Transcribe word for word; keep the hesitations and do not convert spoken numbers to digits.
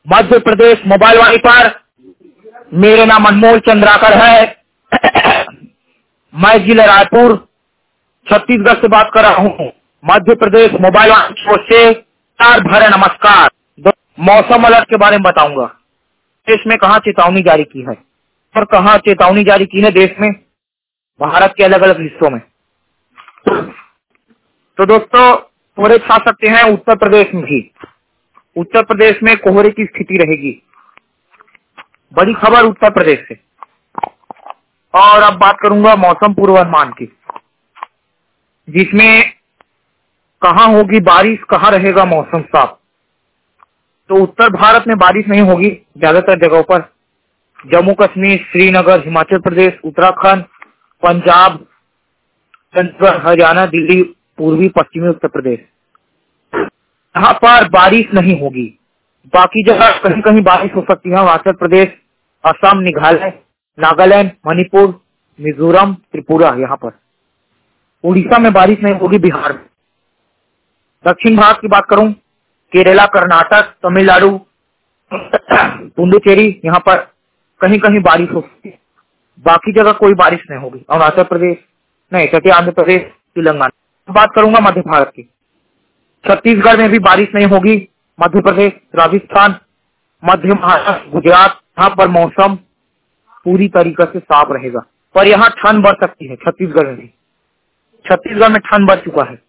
Madhya Pradesh mobile वाणी पर मेरा नाम अनमोल चंद्राकर है। मैं जिला रायपुर छत्तीसगढ़ से बात कर रहा हूँ। मध्य प्रदेश मोबाइल वाणी की ओर से प्यार भरा नमस्कार। मौसम अलर्ट के बारे में बताऊंगा। देश में कहाँ चेतावनी जारी की है और कहाँ चेतावनी जारी की है देश में, भारत के अलग अलग हिस्सों में। तो दोस्तों, कोहरे छा सकते हैं उत्तर प्रदेश में भी। उत्तर प्रदेश में कोहरे की स्थिति रहेगी। बड़ी खबर उत्तर प्रदेश से। और अब बात करूंगा मौसम पूर्वानुमान की, जिसमें कहाँ होगी बारिश, कहाँ रहेगा मौसम साफ। तो उत्तर भारत में बारिश नहीं होगी ज्यादातर जगहों पर। जम्मू कश्मीर, श्रीनगर, हिमाचल प्रदेश, उत्तराखंड, पंजाब, चंडीगढ़, हरियाणा, दिल्ली, पूर्वी पश्चिमी उत्तर प्रदेश, यहाँ पर बारिश नहीं होगी। बाकी जगह कहीं कहीं बारिश हो सकती है। हिमाचल प्रदेश, असम, मेघालय, नागालैंड, मणिपुर, मिजोरम, त्रिपुरा, यहाँ पर। उड़ीसा में बारिश नहीं होगी, बिहार में। दक्षिण भारत की बात करूं, केरला, कर्नाटक, तमिलनाडु, पुडुचेरी, यहाँ पर कहीं कहीं बारिश हो सकती है। बाकी जगह कोई बारिश नहीं होगी। अरुणाचल प्रदेश नहीं, तटीय आंध्र प्रदेश, तेलंगाना। बात करूंगा मध्य भारत की। छत्तीसगढ़ में भी बारिश नहीं होगी। मध्य प्रदेश, राजस्थान, मध्य महाराष्ट्र, गुजरात, यहाँ पर मौसम पूरी तरीके से साफ रहेगा। पर यहाँ ठंड बढ़ सकती है। छत्तीसगढ़ में भी, छत्तीसगढ़ में ठंड बढ़ चुका है।